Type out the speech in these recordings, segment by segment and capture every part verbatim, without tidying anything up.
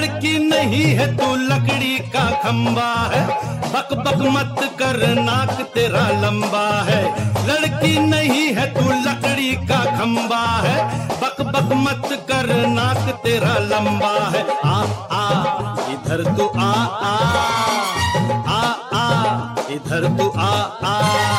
लड़की नहीं है तू लकड़ी का खंबा है, बक बक मत कर नाक तेरा लंबा है। लड़की नहीं है तू लकड़ी का खंबा है, बक बक मत कर नाक तेरा लंबा है। आ आ इधर तू आ आ आ आ इधर तू आ आ।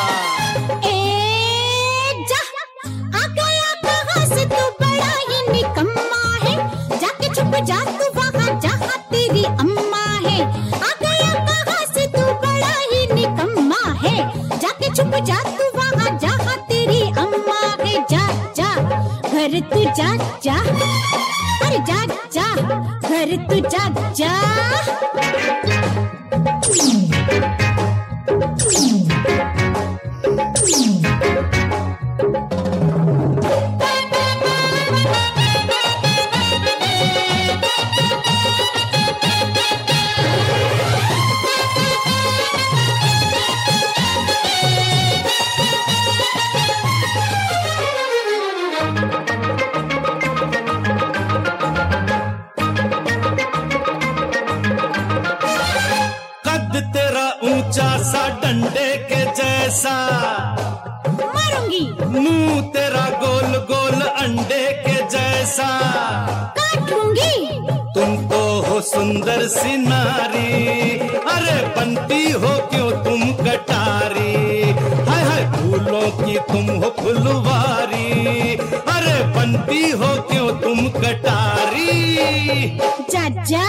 ए जा आ गया कहाँ से तू बड़ा ही निकम्मा है, जाके छुप जा तू वहाँ जहाँ तेरी अम्मा है। आ गया कहाँ से तू बड़ा ही निकम्मा है, जाके छुप जा तू वहाँ जहाँ तेरी अम्मा है। जा जा घर तू जा जा, अरे जा जा घर तू जा जा। तेरा ऊंचा सा डंडे के जैसा, मारूंगी। मुंह तेरा गोल गोल अंडे के जैसा, काटूंगी। तुम तो हो सुंदर सी नारी, अरे बनती हो क्यों तुम कटारी। हाय हाय फूलों की तुम हो फुलवारी, अरे बनती हो क्यों तुम कटारी। जा जा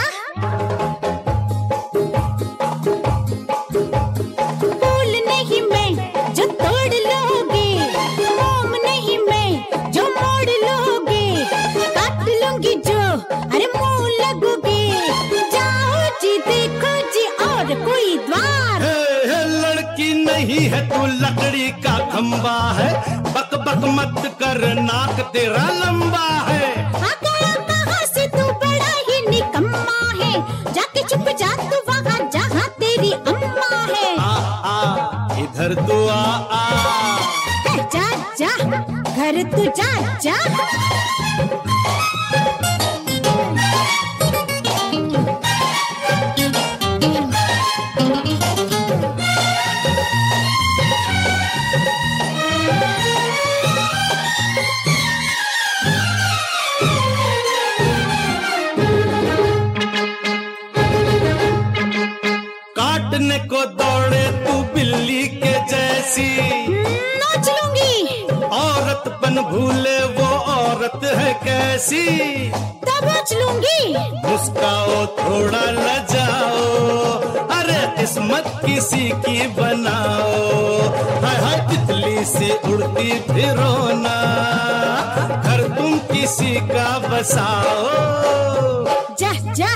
कोई द्वार। हे, हे, लड़की नहीं है तू लकड़ी का खंबा है, बक बक मत कर नाक तेरा लंबा है। आ गया कहाँ से तू बड़ा ही निकम्मा है, जाके छुप जा तू वहाँ जहाँ तेरी अम्मा है। आ आ इधर तू आ आ, जा जा घर तू जा जा। काटने को दौड़े तू बिल्ली के जैसी, नाच लूंगी। औरत बन भूले वो औरत है कैसी, दबोच लूंगी। मुस्काओ थोड़ा लजाओ, अरे किस्मत किसी की बनाओ। हाय हाय तितली से उड़ती फिरो ना, घर तुम किसी का बसाओ। जा जा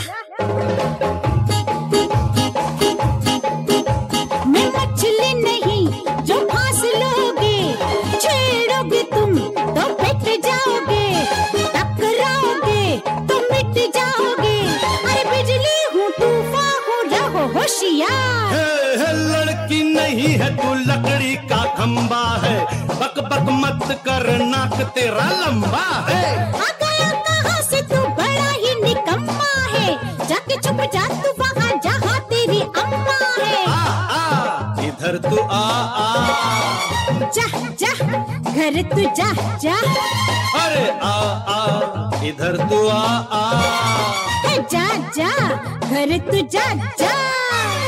तुम तो पिट जाओगे, टकराओगे तो मिट जाओगे। अरे बिजली हूँ तूफान हूँ रहो होशियार। हे, हे, लड़की नहीं है तू लकड़ी का खंबा है, बक बक मत कर नाक तेरा लंबा है। आ गया कहाँ से तू बड़ा ही निकम्मा है, जाके छुप जा तू वहाँ जहाँ तेरी अम्मा है। आ आ इधर तू आ आ, जा जा घर तू जा जा। अरे आ आ इधर तू आ आ, जा जा घर तू जा जा।